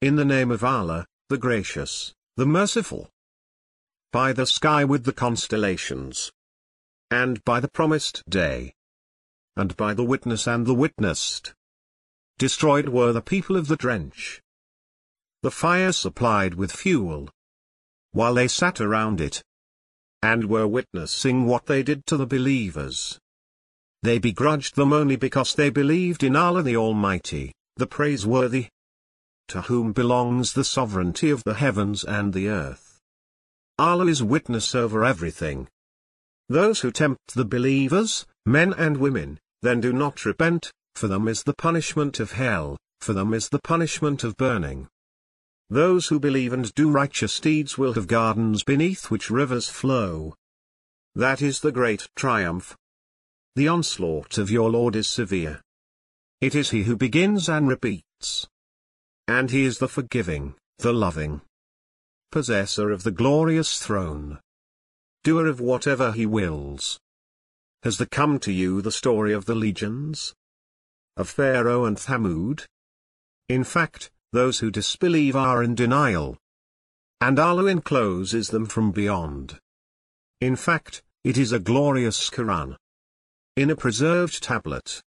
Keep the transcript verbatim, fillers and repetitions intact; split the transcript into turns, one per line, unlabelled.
In the name of Allah, the Gracious, the Merciful. By the sky with the constellations. And by the promised day. And by the witness and the witnessed. Destroyed were the people of the trench. The fire supplied with fuel. While they sat around it. And were witnessing what they did to the believers. They begrudged them only because they believed in Allah the Almighty, the Praiseworthy. To whom belongs the sovereignty of the heavens and the earth. Allah is witness over everything. Those who tempt the believers, men and women, then do not repent, for them is the punishment of hell, for them is the punishment of burning. Those who believe and do righteous deeds will have gardens beneath which rivers flow. That is the great triumph. The onslaught of your Lord is severe. It is He who begins and repeats. And He is the forgiving, the loving. Possessor of the glorious throne. Doer of whatever He wills. Has there come to you the story of the legions? Of Pharaoh and Thamud? In fact, those who disbelieve are in denial. And Allah encloses them from beyond. In fact, it is a glorious Quran. In a preserved tablet.